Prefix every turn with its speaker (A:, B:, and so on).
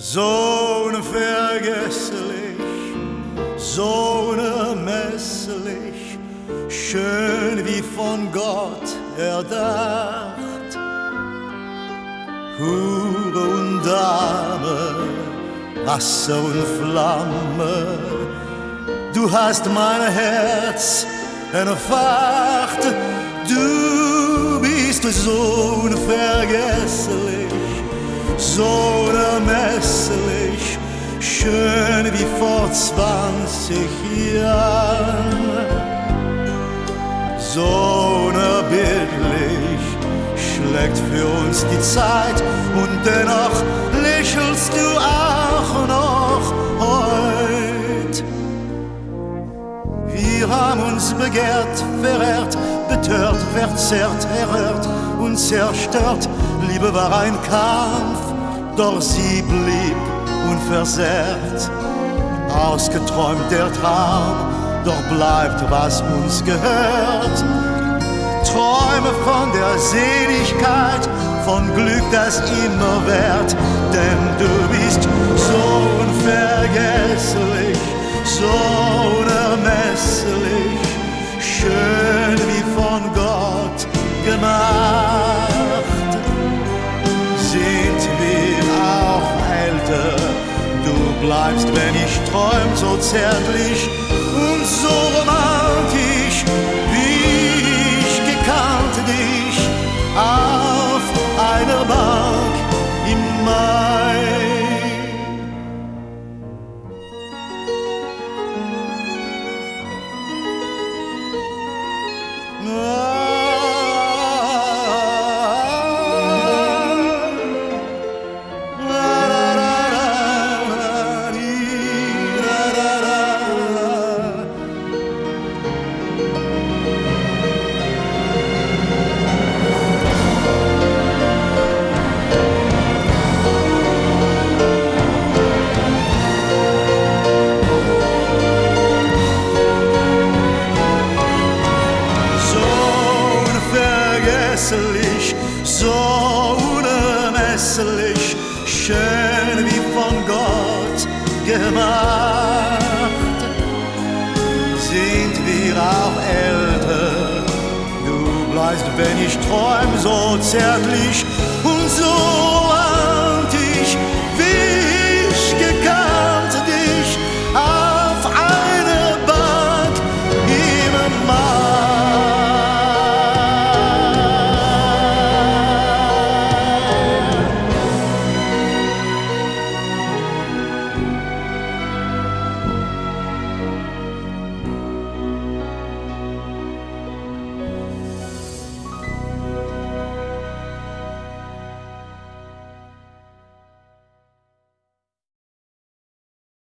A: so unvergesslich, so unermesslich, schön wie von Gott erdacht. Hure und Dame, Wasser und Flamme, du hast mein Herz entfacht. Du bist so unvergesslich, so unermesslich, schön wie vor 20 Jahren. So unerbittlich schlägt für uns die Zeit und dennoch lächelst du auch noch heut. Wir haben uns begehrt, verehrt, betört, verzerrt, erhört und zerstört. Liebe war ein Kampf, doch sie blieb unversehrt. Ausgeträumt der Traum, doch bleibt, was uns gehört. Träume von der Seligkeit, von Glück, das immer währt. Denn du bist so unvergesslich, so unermesslich, schön wie von Gott gemacht. Sind wir auch älter, du bleibst, wenn ich träum, so zärtlich und so romantisch, wie ich gekannt dich auf einer Bank im Mai. So unermesslich, schön wie von Gott gemacht. Sind wir auch älter, du bleibst, wenn ich träum, so zärtlich und so